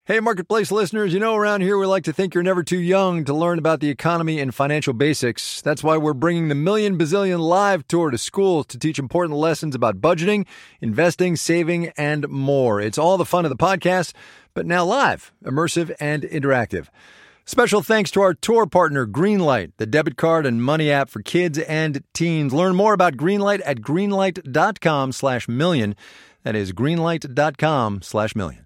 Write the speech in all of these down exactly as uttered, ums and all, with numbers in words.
Hey, Marketplace listeners, you know around here we like to think you're never too young to learn about the economy and financial basics. That's why we're bringing the Million Bazillion Live Tour to schools to teach important lessons about budgeting, investing, saving, and more. It's all the fun of the podcast, but now live, immersive, and interactive. Special thanks to our tour partner, Greenlight, the debit card and money app for kids and teens. Learn more about Greenlight at greenlight.com slash million. That is greenlight.com slash million.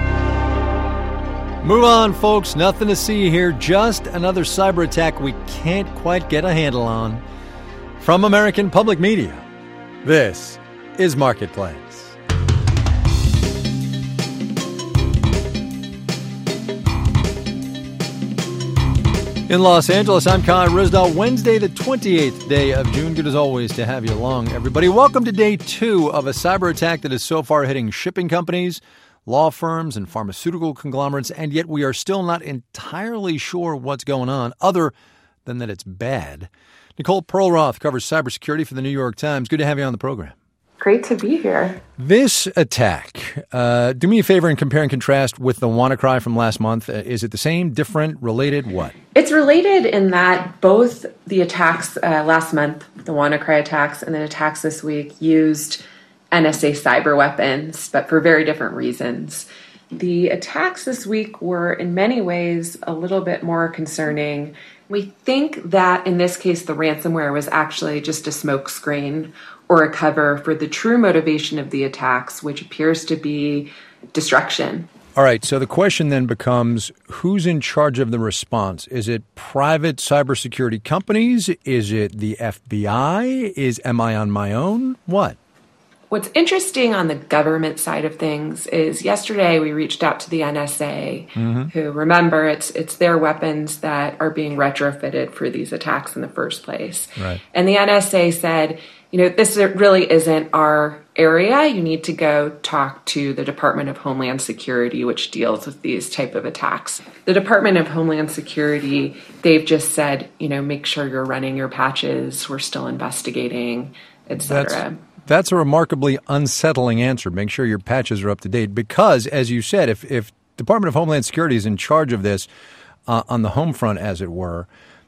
Move on, folks. Nothing to see here. Just another cyber attack we can't quite get a handle on. From American Public Media, this is Marketplace. In Los Angeles, I'm Kai Ryssdal. Wednesday, the twenty-eighth day of June. Good as always to have you along, everybody. Welcome to day two of a cyber attack that is so far hitting shipping companies, law firms, and pharmaceutical conglomerates, and yet we are still not entirely sure what's going on, other than that it's bad. Nicole Perlroth covers cybersecurity for the New York Times. Good to have you on the program. Great to be here. This attack, uh, do me a favor and compare and contrast with the WannaCry from last month. Uh, is it the same, different, related, what? It's related in that both the attacks uh, last month, the WannaCry attacks, and then attacks this week used N S A cyber weapons, but for very different reasons. The attacks this week were in many ways a little bit more concerning. We think that in this case, the ransomware was actually just a smokescreen or a cover for the true motivation of the attacks, which appears to be destruction. All right, so the question then becomes, who's in charge of the response? Is it private cybersecurity companies? Is it the F B I? Is am I on my own? What? What's interesting on the government side of things is yesterday we reached out to the N S A, mm-hmm. who, remember, it's it's their weapons that are being retrofitted for these attacks in the first place. Right. And the N S A said, you know, this really isn't our area. You need to go talk to the Department of Homeland Security, which deals with these type of attacks. The Department of Homeland Security, they've just said, you know, make sure you're running your patches. We're still investigating, et cetera. That's- That's a remarkably unsettling answer. Make sure your patches are up to date because, as you said, if, if Department of Homeland Security is in charge of this uh, on the home front, as it were,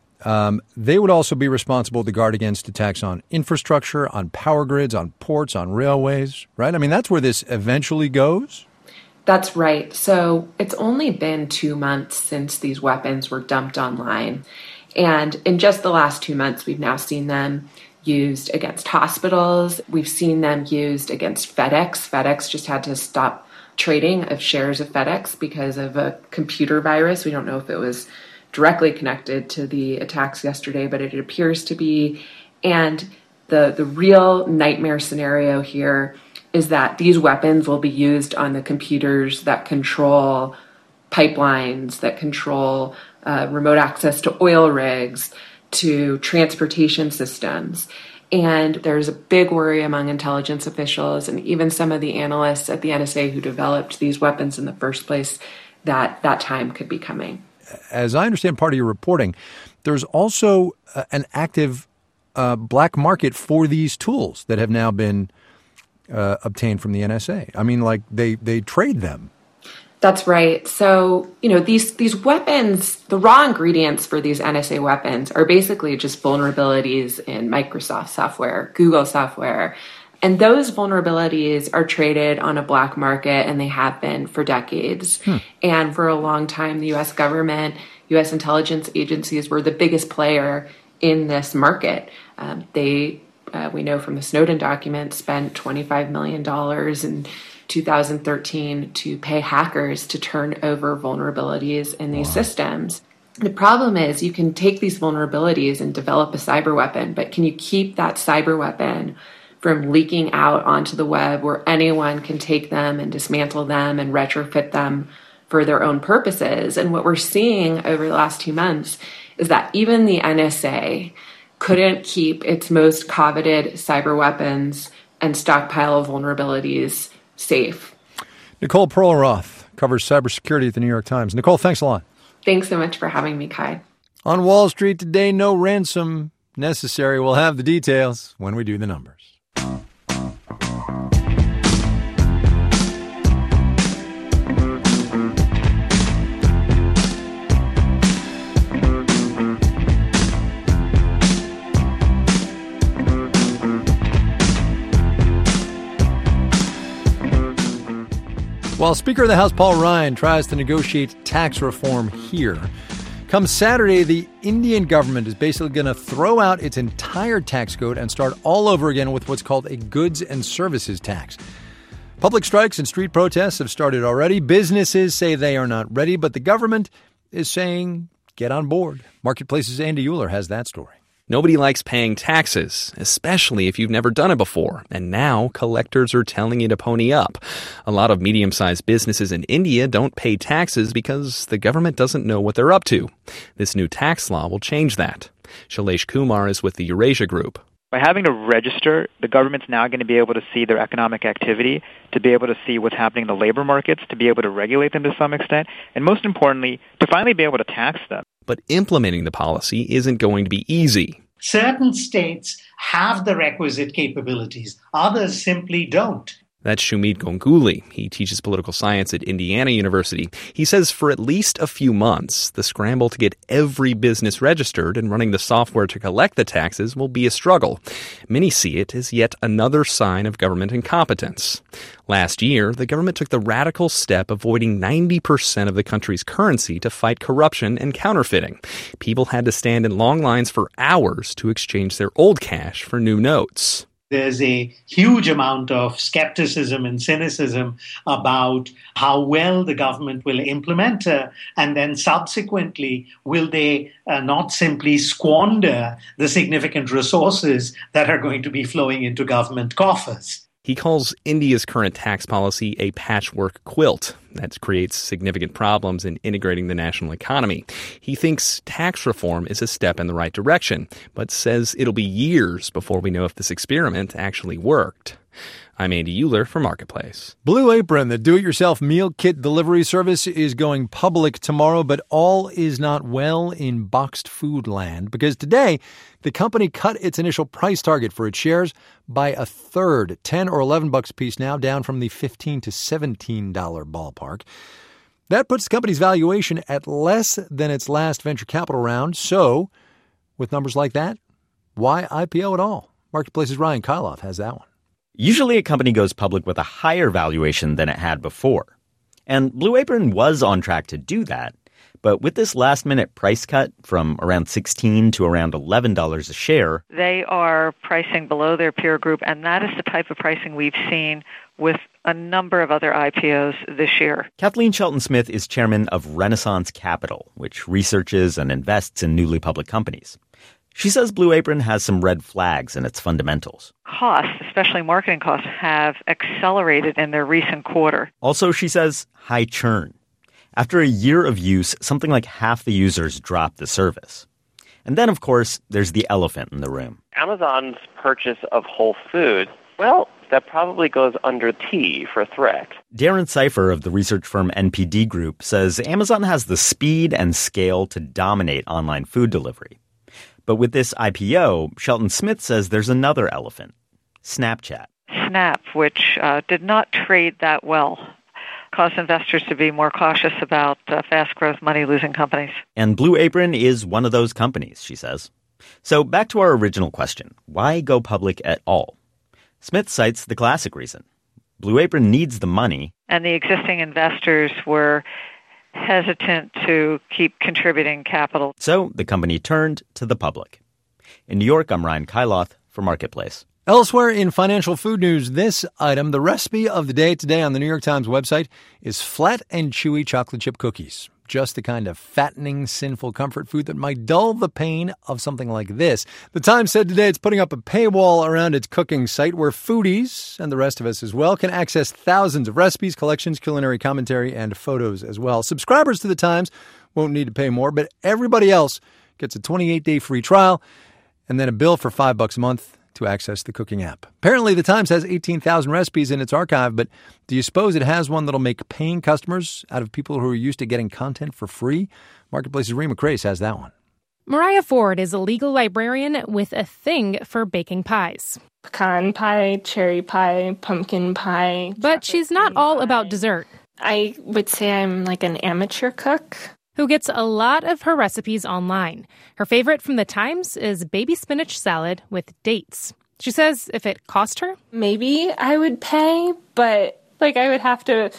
um, they would also be responsible to guard against attacks on infrastructure, on power grids, on ports, on railways, right? I mean, that's where this eventually goes. That's right. So it's only been two months since these weapons were dumped online. And in just the last two months, we've now seen them used against hospitals. We've seen them used against FedEx. FedEx just had to stop trading of shares of FedEx because of a computer virus. We don't know if it was directly connected to the attacks yesterday, but it appears to be. And the, the real nightmare scenario here is that these weapons will be used on the computers that control pipelines, that control uh, remote access to oil rigs, to transportation systems. And there's a big worry among intelligence officials and even some of the analysts at the N S A who developed these weapons in the first place that that time could be coming. As I understand part of your reporting, there's also uh, an active uh, black market for these tools that have now been uh, obtained from the N S A. I mean, like they, they trade them. That's right. So, you know, these these weapons, the raw ingredients for these N S A weapons are basically just vulnerabilities in Microsoft software, Google software. And those vulnerabilities are traded on a black market, and they have been for decades. Hmm. And for a long time, the U S government, U S intelligence agencies were the biggest player in this market. Um, they, uh, we know from the Snowden documents, spent twenty-five million dollars in two thousand thirteen to pay hackers to turn over vulnerabilities in these wow. systems. The problem is you can take these vulnerabilities and develop a cyber weapon, but can you keep that cyber weapon from leaking out onto the web where anyone can take them and dismantle them and retrofit them for their own purposes? And what we're seeing over the last two months is that even the N S A couldn't keep its most coveted cyber weapons and stockpile of vulnerabilities safe. Nicole Perlroth covers cybersecurity at the New York Times. Nicole, thanks a lot. Thanks so much for having me, Kai. On Wall Street today, no ransom necessary. We'll have the details when we do the numbers. While Speaker of the House Paul Ryan tries to negotiate tax reform here, come Saturday, the Indian government is basically going to throw out its entire tax code and start all over again with what's called a goods and services tax. Public strikes and street protests have started already. Businesses say they are not ready, but the government is saying get on board. Marketplace's Andy Euler has that story. Nobody likes paying taxes, especially if you've never done it before. And now collectors are telling you to pony up. A lot of medium-sized businesses in India don't pay taxes because the government doesn't know what they're up to. This new tax law will change that. Shailesh Kumar is with the Eurasia Group. By having to register, the government's now going to be able to see their economic activity, to be able to see what's happening in the labor markets, to be able to regulate them to some extent, and most importantly, to finally be able to tax them. But implementing the policy isn't going to be easy. Certain states have the requisite capabilities. Others simply don't. That's Shumeet Gonguli. He teaches political science at Indiana University. He says for at least a few months, the scramble to get every business registered and running the software to collect the taxes will be a struggle. Many see it as yet another sign of government incompetence. Last year, the government took the radical step of voiding ninety percent of the country's currency to fight corruption and counterfeiting. People had to stand in long lines for hours to exchange their old cash for new notes. There's a huge amount of skepticism and cynicism about how well the government will implement, uh, and then subsequently, will they uh, not simply squander the significant resources that are going to be flowing into government coffers? He calls India's current tax policy a patchwork quilt that creates significant problems in integrating the national economy. He thinks tax reform is a step in the right direction, but says it'll be years before we know if this experiment actually worked. I'm Andy Euler for Marketplace. Blue Apron, the do-it-yourself meal kit delivery service, is going public tomorrow, but all is not well in boxed food land because today the company cut its initial price target for its shares by a third, ten or eleven bucks a piece now, down from the fifteen to seventeen dollars ballpark. That puts the company's valuation at less than its last venture capital round. So, with numbers like that, why I P O at all? Marketplace's Ryan Kyloff has that one. Usually a company goes public with a higher valuation than it had before. And Blue Apron was on track to do that. But with this last-minute price cut from around sixteen dollars to around eleven dollars a share, they are pricing below their peer group, and that is the type of pricing we've seen with a number of other I P Os this year. Kathleen Shelton-Smith is chairman of Renaissance Capital, which researches and invests in newly public companies. She says Blue Apron has some red flags in its fundamentals. Costs, especially marketing costs, have accelerated in their recent quarter. Also, she says, high churn. After a year of use, something like half the users dropped the service. And then, of course, there's the elephant in the room. Amazon's purchase of Whole Foods, well, that probably goes under T for threat. Darren Cipher of the research firm N P D Group says Amazon has the speed and scale to dominate online food delivery. But with this I P O, Shelton Smith says there's another elephant, Snapchat. Snap, which uh, did not trade that well, caused investors to be more cautious about uh, fast-growth, money-losing companies. And Blue Apron is one of those companies, she says. So back to our original question, why go public at all? Smith cites the classic reason. Blue Apron needs the money. And the existing investors were hesitant to keep contributing capital. So the company turned to the public. In New York, I'm Ryan Kyloth for Marketplace. Elsewhere in financial food news, this item, the recipe of the day today on the New York Times website, is flat and chewy chocolate chip cookies. Just the kind of fattening, sinful comfort food that might dull the pain of something like this. The Times said today it's putting up a paywall around its cooking site where foodies, and the rest of us as well, can access thousands of recipes, collections, culinary commentary, and photos as well. Subscribers to the Times won't need to pay more, but everybody else gets a twenty-eight day free trial and then a bill for five bucks a month to access the cooking app. Apparently, the Times has eighteen thousand recipes in its archive, but do you suppose it has one that'll make paying customers out of people who are used to getting content for free? Marketplace's Rima Crace has that one. Mariah Ford is a legal librarian with a thing for baking pies. Pecan pie, cherry pie, pumpkin pie. But she's not all pie. about dessert. I would say I'm like an amateur cook who gets a lot of her recipes online. Her favorite from the Times is baby spinach salad with dates. She says if it cost her, maybe I would pay, but like I would have to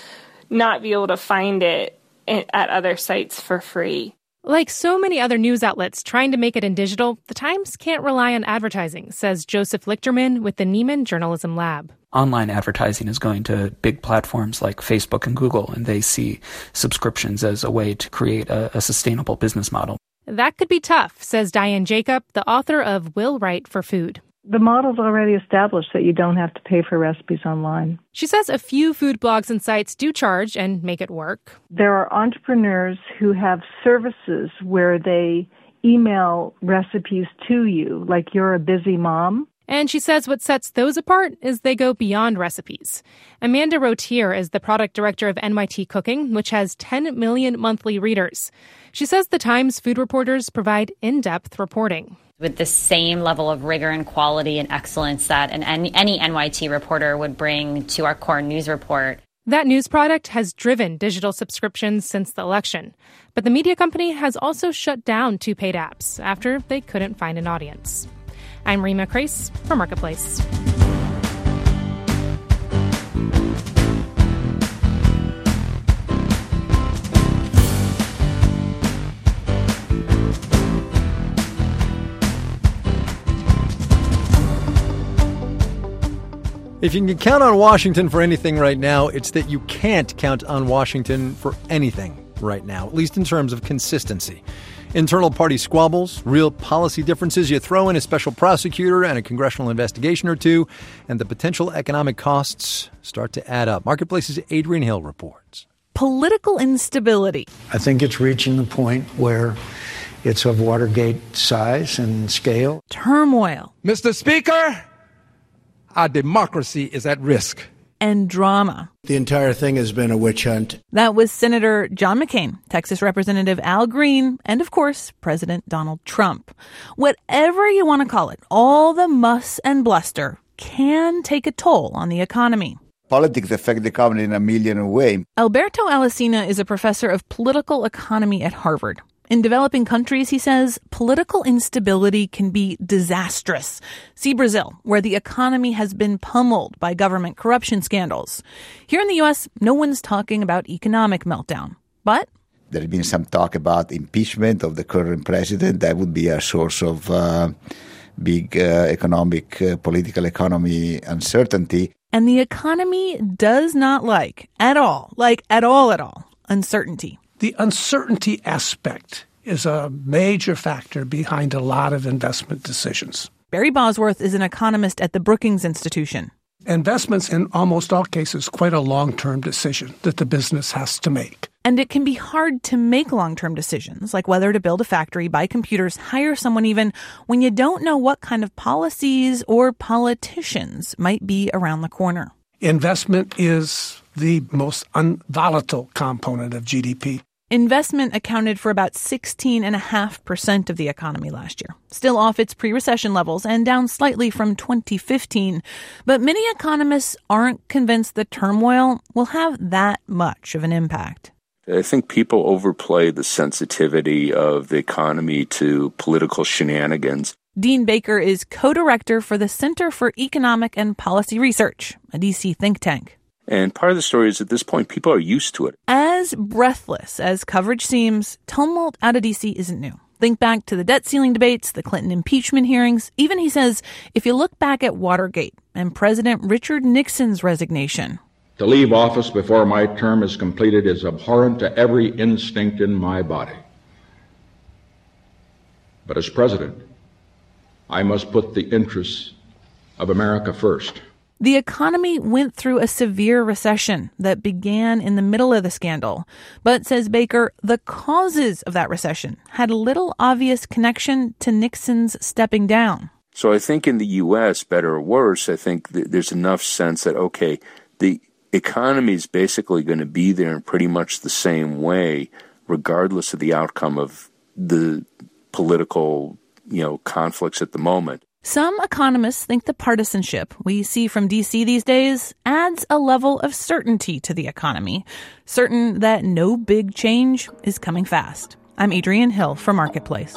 not be able to find it at other sites for free. Like so many other news outlets trying to make it in digital, the Times can't rely on advertising, says Joseph Lichterman with the Nieman Journalism Lab. Online advertising is going to big platforms like Facebook and Google, and they see subscriptions as a way to create a, a sustainable business model. That could be tough, says Diane Jacob, the author of Will Write for Food. The model's already established that you don't have to pay for recipes online. She says a few food blogs and sites do charge and make it work. There are entrepreneurs who have services where they email recipes to you, like you're a busy mom. And she says what sets those apart is they go beyond recipes. Amanda Rotier is the product director of N Y T Cooking, which has ten million monthly readers. She says the Times food reporters provide in-depth reporting. With the same level of rigor and quality and excellence that an, any N Y T reporter would bring to our core news report. That news product has driven digital subscriptions since the election. But the media company has also shut down two paid apps after they couldn't find an audience. I'm Rima Crace for Marketplace. If you can count on Washington for anything right now, it's that you can't count on Washington for anything right now, at least in terms of consistency. Internal party squabbles, real policy differences, you throw in a special prosecutor and a congressional investigation or two, and the potential economic costs start to add up. Marketplace's Adrian Hill reports. Political instability. I think it's reaching the point where it's of Watergate size and scale. Turmoil. Mister Speaker, our democracy is at risk. And drama. The entire thing has been a witch hunt. That was Senator John McCain, Texas Representative Al Green, and of course, President Donald Trump. Whatever you want to call it, all the muss and bluster can take a toll on the economy. Politics affect the economy in a million ways. Alberto Alesina is a professor of political economy at Harvard. In developing countries, he says, political instability can be disastrous. See Brazil, where the economy has been pummeled by government corruption scandals. Here in the U S, no one's talking about economic meltdown. But there has been some talk about impeachment of the current president. That would be a source of uh, big uh, economic, uh, political economy uncertainty. And the economy does not like, at all, like at all at all, uncertainty. The uncertainty aspect is a major factor behind a lot of investment decisions. Barry Bosworth is an economist at the Brookings Institution. Investments, in almost all cases, quite a long-term decision that the business has to make. And it can be hard to make long-term decisions, like whether to build a factory, buy computers, hire someone even, when you don't know what kind of policies or politicians might be around the corner. Investment is the most unvolatile component of G D P. Investment accounted for about sixteen point five percent of the economy last year, still off its pre-recession levels and down slightly from twenty fifteen. But many economists aren't convinced the turmoil will have that much of an impact. I think people overplay the sensitivity of the economy to political shenanigans. Dean Baker is co-director for the Center for Economic and Policy Research, a D C think tank. And part of the story is at this point, people are used to it. As breathless as coverage seems, tumult out of D C isn't new. Think back to the debt ceiling debates, the Clinton impeachment hearings. Even, he says, if you look back at Watergate and President Richard Nixon's resignation. To leave office before my term is completed is abhorrent to every instinct in my body. But as president, I must put the interests of America first. The economy went through a severe recession that began in the middle of the scandal. But, says Baker, the causes of that recession had little obvious connection to Nixon's stepping down. So I think in the U S, better or worse, I think th- there's enough sense that, okay, the economy is basically going to be there in pretty much the same way, regardless of the outcome of the political, you know, conflicts at the moment. Some economists think the partisanship we see from D C these days adds a level of certainty to the economy, certain that no big change is coming fast. I'm Adrian Hill for Marketplace.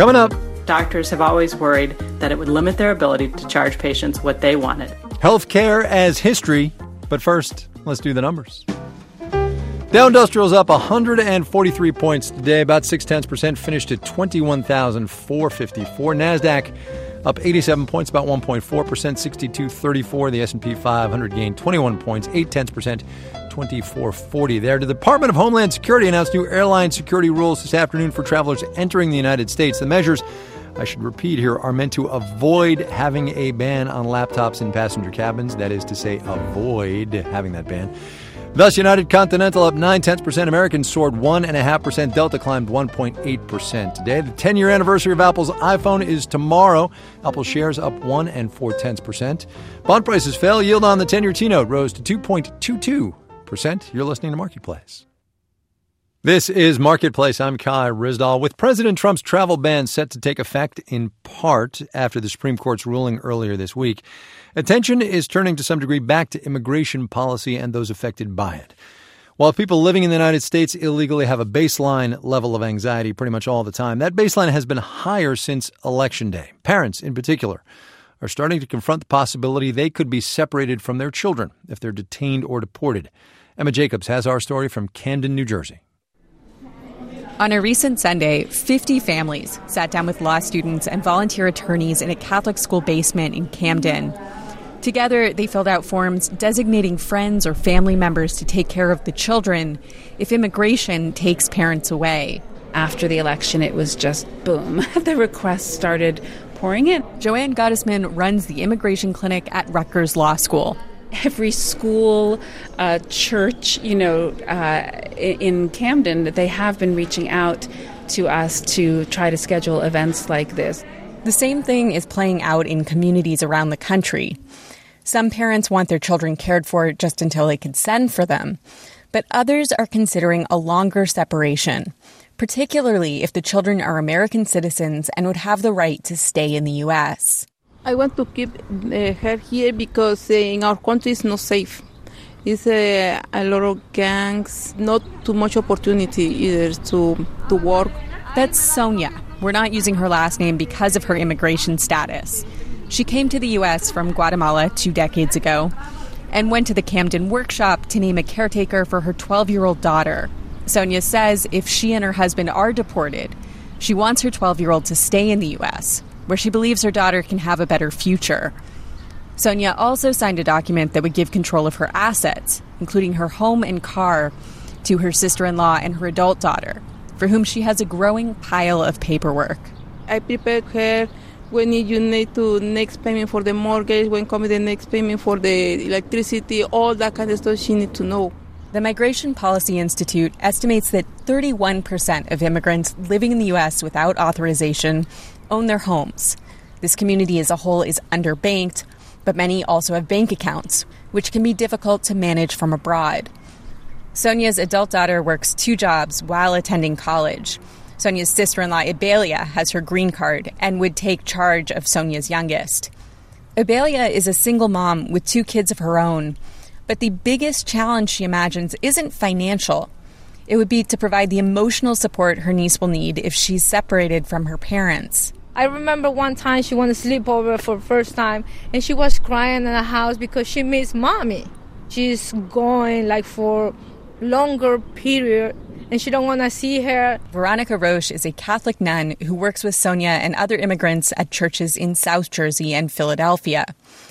Coming up, doctors have always worried that it would limit their ability to charge patients what they wanted. Healthcare as history. But first, let's do the numbers. Dow Industrial's up one hundred forty-three points today, about six tenths percent, finished at twenty-one thousand four hundred fifty-four. NASDAQ up eighty-seven points, about one point four percent, sixty-two thirty-four. The S and P five hundred gained twenty-one points, eight tenths percent, twenty-four forty there. The Department of Homeland Security announced new airline security rules this afternoon for travelers entering the United States. The measures, I should repeat here, are meant to avoid having a ban on laptops in passenger cabins. That is to say, avoid having that ban. Thus, United Continental up nine tenths percent. American soared one point five percent. Delta climbed one point eight percent today. The ten-year anniversary of Apple's iPhone is tomorrow. Apple shares up one and four tenths percent. Bond prices fell. Yield on the ten-year T-note rose to two point two two percent. You're listening to Marketplace. This is Marketplace. I'm Kai Ryssdal. With President Trump's travel ban set to take effect in part after the Supreme Court's ruling earlier this week, attention is turning to some degree back to immigration policy and those affected by it. While people living in the United States illegally have a baseline level of anxiety pretty much all the time, that baseline has been higher since Election Day. Parents, in particular, are starting to confront the possibility they could be separated from their children if they're detained or deported. Emma Jacobs has our story from Camden, New Jersey. On a recent Sunday, fifty families sat down with law students and volunteer attorneys in a Catholic school basement in Camden. Together, they filled out forms designating friends or family members to take care of the children if immigration takes parents away. After the election, it was just boom. The requests started pouring in. Joanne Gottesman runs the immigration clinic at Rutgers Law School. Every school, uh, church, you know, uh, in Camden, they have been reaching out to us to try to schedule events like this. The same thing is playing out in communities around the country. Some parents want their children cared for just until they can send for them, but others are considering a longer separation, particularly if the children are American citizens and would have the right to stay in the U S. I want to keep uh, her here because uh, in our country it's not safe. It's uh, a lot of gangs, not too much opportunity either to, to work. That's Sonia. We're not using her last name because of her immigration status. She came to the U S from Guatemala two decades ago and went to the Camden workshop to name a caretaker for her twelve-year-old daughter. Sonia says if she and her husband are deported, she wants her twelve-year-old to stay in the U S, where she believes her daughter can have a better future. Sonia also signed a document that would give control of her assets, including her home and car, to her sister-in-law and her adult daughter, for whom she has a growing pile of paperwork. I prepared her when you need to next payment for the mortgage, when coming the next payment for the electricity, all that kind of stuff she needs to know. The Migration Policy Institute estimates that thirty-one percent of immigrants living in the U S without authorization own their homes. This community as a whole is underbanked, but many also have bank accounts, which can be difficult to manage from abroad. Sonia's adult daughter works two jobs while attending college. Sonia's sister-in-law, Ibelia, has her green card and would take charge of Sonia's youngest. Ibelia is a single mom with two kids of her own, but the biggest challenge she imagines isn't financial. It would be to provide the emotional support her niece will need if she's separated from her parents. I remember one time she wanted to sleep over for the first time, and she was crying in the house because she missed mommy. She's going like for longer period, and she don't want to see her. Veronica Roche is a Catholic nun who works with Sonia and other immigrants at churches in South Jersey and Philadelphia.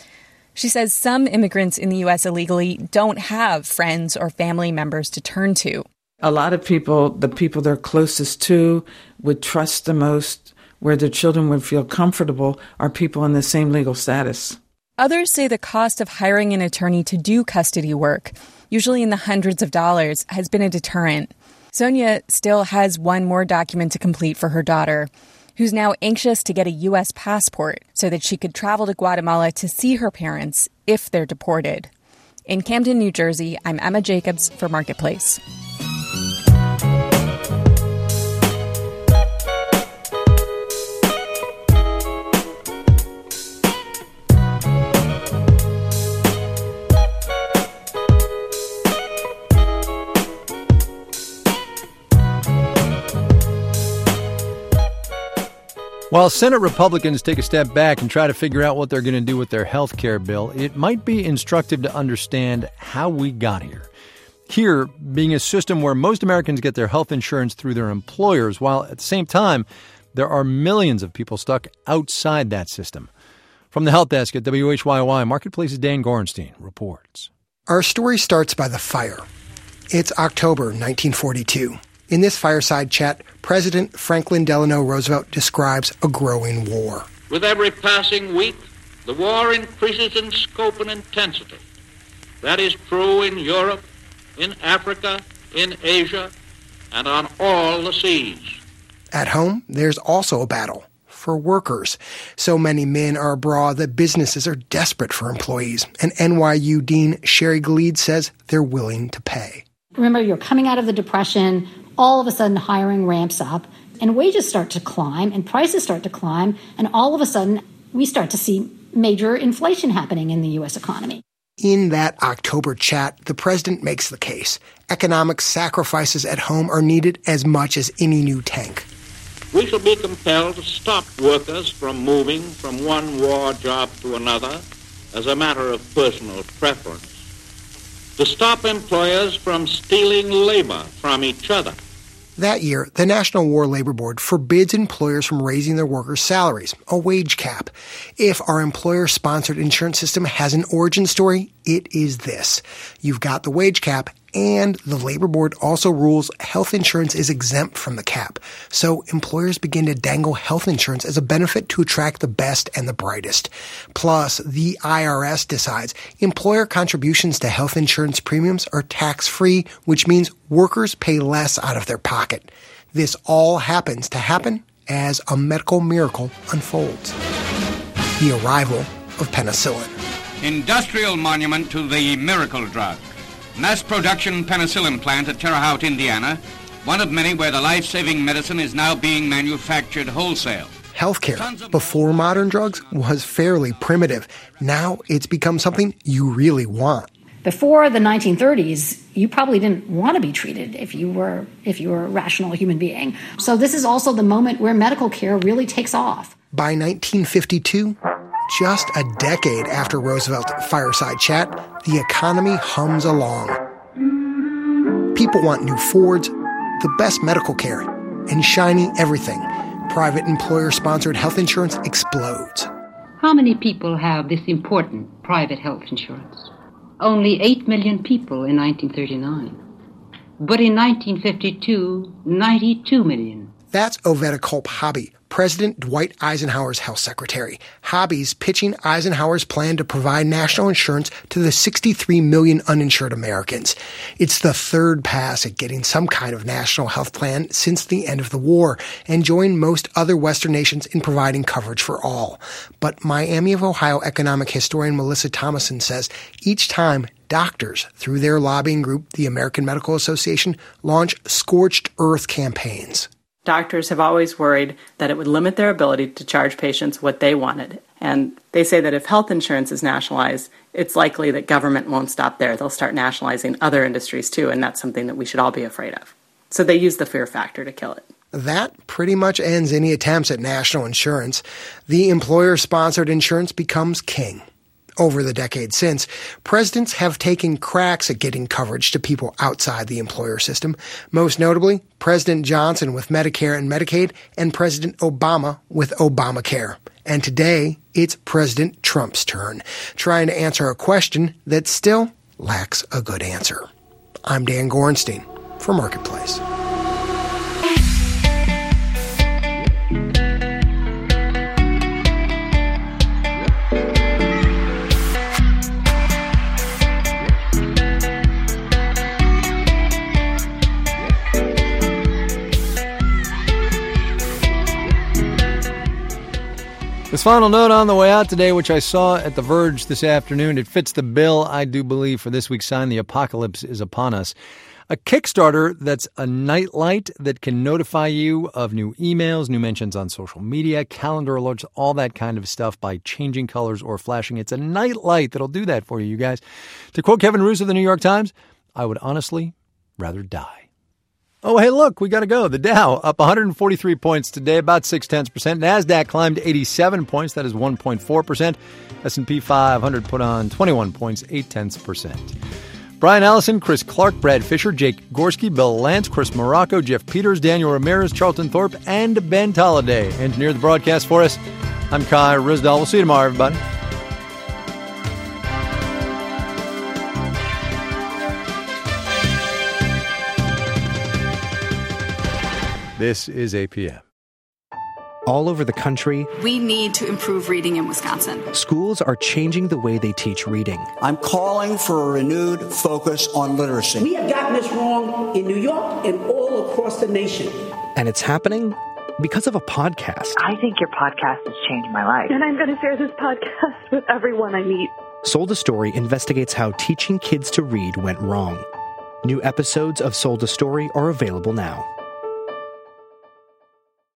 She says some immigrants in the U S illegally don't have friends or family members to turn to. A lot of people, the people they're closest to, would trust the most, where their children would feel comfortable, are people in the same legal status. Others say the cost of hiring an attorney to do custody work, usually in the hundreds of dollars, has been a deterrent. Sonia still has one more document to complete for her daughter, who's now anxious to get a U S passport so that she could travel to Guatemala to see her parents if they're deported. In Camden, New Jersey, I'm Emma Jacobs for Marketplace. While Senate Republicans take a step back and try to figure out what they're going to do with their health care bill, it might be instructive to understand how we got here. Here, being a system where most Americans get their health insurance through their employers, while at the same time, there are millions of people stuck outside that system. From the Health Desk at W H Y Y, Marketplace's Dan Gorenstein reports. Our story starts by the fire. It's October nineteen forty-two. In this fireside chat, President Franklin Delano Roosevelt describes a growing war. With every passing week, the war increases in scope and intensity. That is true in Europe, in Africa, in Asia, and on all the seas. At home, there's also a battle for workers. So many men are abroad that businesses are desperate for employees. And N Y U Dean Sherry Gleed says they're willing to pay. Remember, you're coming out of the Depression. All of a sudden, hiring ramps up, and wages start to climb, and prices start to climb, and all of a sudden, we start to see major inflation happening in the U S economy. In that October chat, the president makes the case. Economic sacrifices at home are needed as much as any new tank. We shall be compelled to stop workers from moving from one war job to another as a matter of personal preference. To stop employers from stealing labor from each other. That year, the National War Labor Board forbids employers from raising their workers' salaries, a wage cap. If our employer-sponsored insurance system has an origin story, it is this. You've got the wage cap, and the Labor Board also rules health insurance is exempt from the cap. So employers begin to dangle health insurance as a benefit to attract the best and the brightest. Plus, the I R S decides employer contributions to health insurance premiums are tax-free, which means workers pay less out of their pocket. This all happens to happen as a medical miracle unfolds. The arrival of penicillin. Industrial monument to the miracle drug. Mass production penicillin plant at Terre Haute, Indiana, one of many where the life-saving medicine is now being manufactured wholesale. Healthcare, before modern drugs, was fairly primitive. Now it's become something you really want. Before the nineteen thirties, you probably didn't want to be treated if you were if you were a rational human being. So this is also the moment where medical care really takes off. By nineteen fifty-two, just a decade after Roosevelt's fireside chat, the economy hums along. People want new Fords, the best medical care, and shiny everything. Private employer-sponsored health insurance explodes. How many people have this important private health insurance? Only eight million people in nineteen thirty-nine. But in nineteen fifty-two, ninety-two million. That's Oveta Culp Hobby, President Dwight Eisenhower's health secretary. Hobby's pitching Eisenhower's plan to provide national insurance to the sixty-three million uninsured Americans. It's the third pass at getting some kind of national health plan since the end of the war, and joined most other Western nations in providing coverage for all. But Miami of Ohio economic historian Melissa Thomason says each time doctors, through their lobbying group, the American Medical Association, launch scorched earth campaigns. Doctors have always worried that it would limit their ability to charge patients what they wanted. And they say that if health insurance is nationalized, it's likely that government won't stop there. They'll start nationalizing other industries too, and that's something that we should all be afraid of. So they use the fear factor to kill it. That pretty much ends any attempts at national insurance. The employer-sponsored insurance becomes king. Over the decades since, presidents have taken cracks at getting coverage to people outside the employer system, most notably President Johnson with Medicare and Medicaid and President Obama with Obamacare. And today, it's President Trump's turn, trying to answer a question that still lacks a good answer. I'm Dan Gorenstein for Marketplace. This final note on the way out today, which I saw at The Verge this afternoon, it fits the bill, I do believe, for this week's sign, The Apocalypse is Upon Us. A Kickstarter that's a nightlight that can notify you of new emails, new mentions on social media, calendar alerts, all that kind of stuff by changing colors or flashing. It's a nightlight that'll do that for you, you guys. To quote Kevin Roose of the New York Times, I would honestly rather die. Oh, hey, look, we got to go. The Dow up one hundred forty-three points today, about six tenths percent. NASDAQ climbed eighty-seven points. That is one point four percent. S and P five hundred put on twenty-one points, eight tenths percent. Brian Allison, Chris Clark, Brad Fisher, Jake Gorski, Bill Lance, Chris Morocco, Jeff Peters, Daniel Ramirez, Charlton Thorpe, and Ben Tolliday engineered the broadcast for us. I'm Kai Ryssdal. We'll see you tomorrow, everybody. This is A P M. All over the country, we need to improve reading in Wisconsin. Schools are changing the way they teach reading. I'm calling for a renewed focus on literacy. We have gotten this wrong in New York and all across the nation. And it's happening because of a podcast. I think your podcast has changed my life. And I'm going to share this podcast with everyone I meet. Sold a Story investigates how teaching kids to read went wrong. New episodes of Sold a Story are available now.